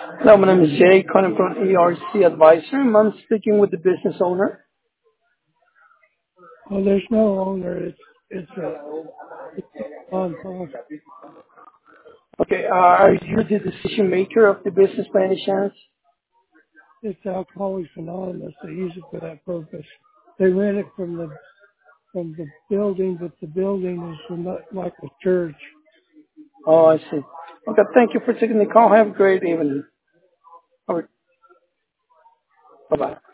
Hello, my name is Jay, calling from ERC Advisor. I'm speaking with the business owner. Well, there's no owner. It's a non-profit. Okay, are you the decision maker of the business by any chance? It's Alcoholics Anonymous. They use it for that purpose. They rent it from the building, but the building is not like a church. Oh, I see. Okay, thank you for taking the call. Have a great evening. All right, bye-bye.